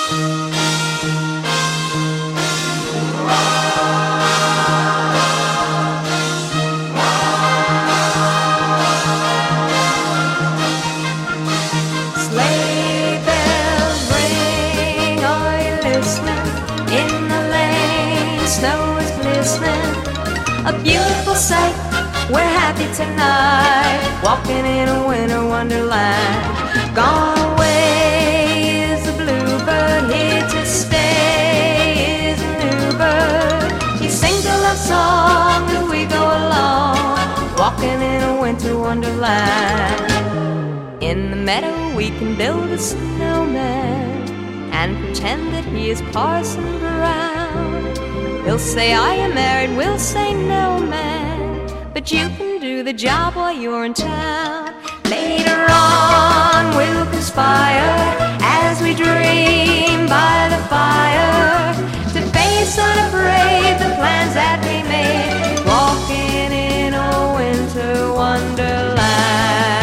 Sleigh bells ring, are you listening? In the lane, snow is glistening. A beautiful sight, we're happy tonight, walking in a winter wonderland. Gone away is the bluebird, here to stay is a new bird. He sings a love song as we go along, walking in a winter wonderland. In the meadow we can build a snowman and pretend that he is Parson Brown. He'll say I am married, we'll say no man, but you can do the job while you're in town. Later on we'll conspire as we dream by the fire to face unafraid the plans that we made, walking in a winter wonderland.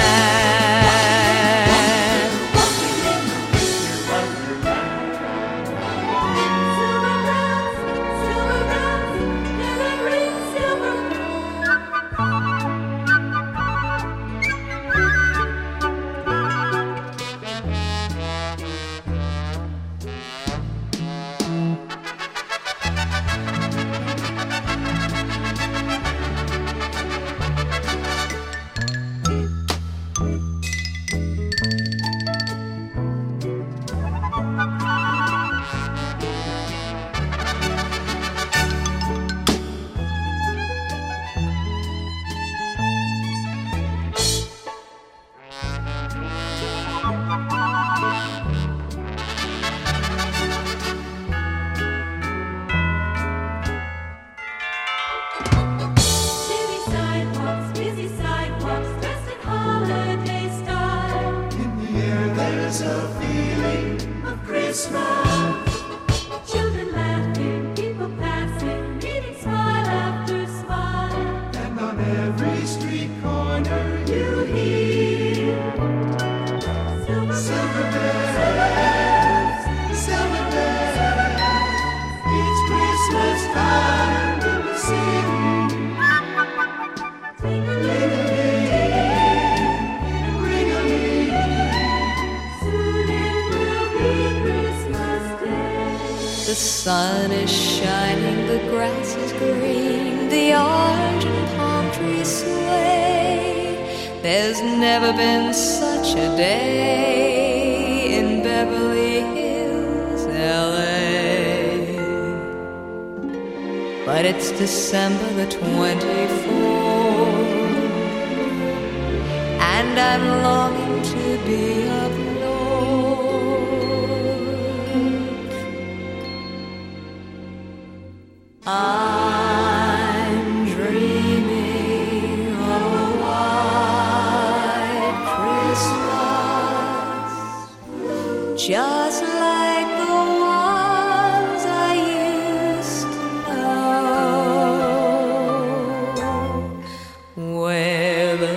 The sun is shining, the grass is green, the orange and palm trees sway. There's never been such a day in Beverly Hills, LA. But it's December the 24th, and I'm longing to be up north. I'm dreaming of a white Christmas, just like the ones I used to know, where the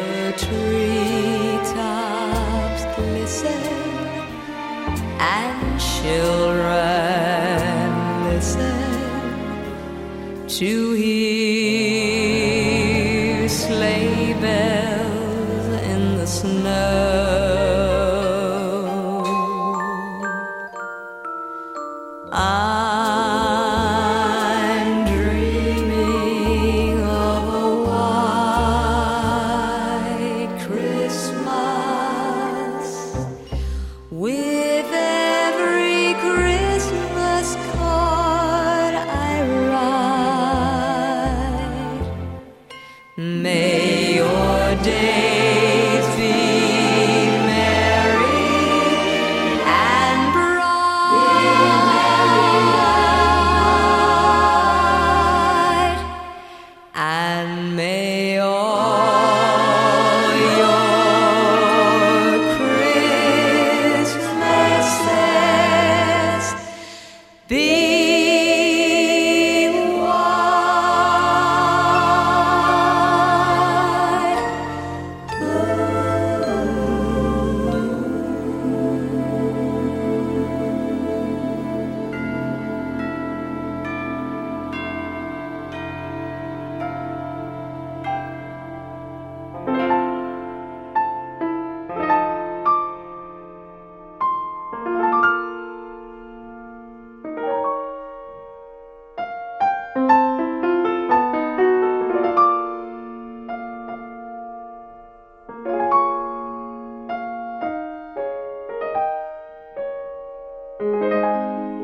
treetops glisten and children listen to hear sleigh bells in the snow.